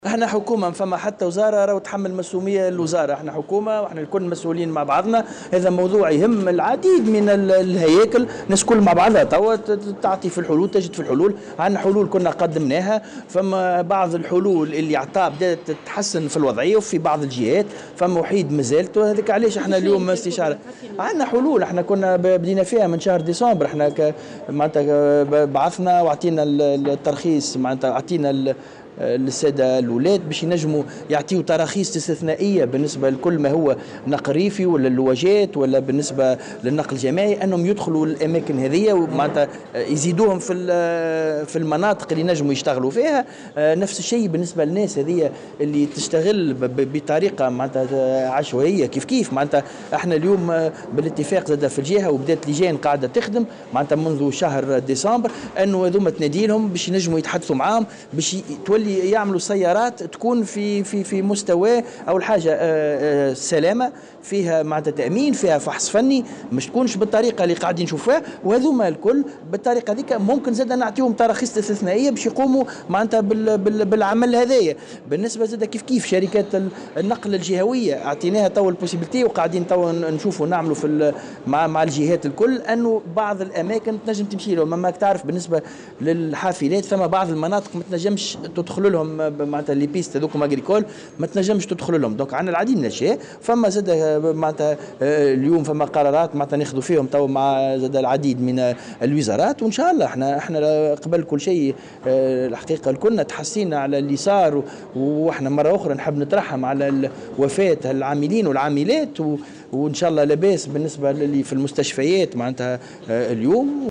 احنا حكومه ما فما حتى وزاره راهو تحمل مسؤوليه الوزاره، احنا حكومه واحنا الكل مسؤولين مع بعضنا. هذا موضوع يهم العديد من الهياكل، الناس كل مع بعضها توا تعطي في الحلول، تجد في الحلول. عندنا حلول كنا قدمناها، فما بعض الحلول اللي عطاها بدات تتحسن في الوضعيه، وفي بعض الجهات فما وحيد مازالت، وهذاك علاش احنا اليوم استشاره. عندنا حلول احنا كنا بدينا فيها من شهر ديسمبر، احنا معناتها بعثنا واعطينا الترخيص، معناتها اعطينا للساده الاولاد باش ينجموا يعطيوا تراخيص استثنائيه بالنسبه لكل ما هو نقل ريفي ولا اللواجات ولا بالنسبه للنقل الجماعي، انهم يدخلوا الاماكن هذه ومعناتها يزيدوهم في المناطق اللي ينجموا يشتغلوا فيها. نفس الشيء بالنسبه للناس هذه اللي تشتغل بطريقه معناتها عشوائيه. كيف معناتها احنا اليوم بالاتفاق زاد في الجهه، وبدات لجان قاعده تخدم معناتها منذ شهر ديسمبر، انه هذوما تنادي لهم باش ينجموا يتحدثوا معاهم باش تولي يعملوا سيارات تكون في مستوى اول حاجه سلامه، فيها معناتها تامين، فيها فحص فني، مش تكونش بالطريقه اللي قاعدين نشوفوها. وهذوما الكل بالطريقه هذيك ممكن زاد نعطيهم تراخيص استثنائيه باش يقوموا معناتها بالعمل هذايا. بالنسبه زاد كيف شركات النقل الجهويه اعطيناها تو البوسيبيليتي، وقاعدين تو نشوفوا نعملوا مع الجهات الكل انه بعض الاماكن تنجم تمشي لهم. اما تعرف بالنسبه للحافلات ثم بعض المناطق ما تنجمش تدخل لهم، معناتها لي بيست هذوكم اغريكول ما تنجمش تدخل لهم. دونك عندنا العديد من الاشياء. فما زاد معناتها اليوم فما قرارات معناتها ناخذوا فيهم تو مع زاد العديد من الوزارات، وان شاء الله احنا قبل كل شيء الحقيقه كلنا تحسينا على اللي صار، واحنا مره اخرى نحب نترحم على وفاه العاملين والعاملات، وان شاء الله لاباس بالنسبه للي في المستشفيات معناتها اليوم.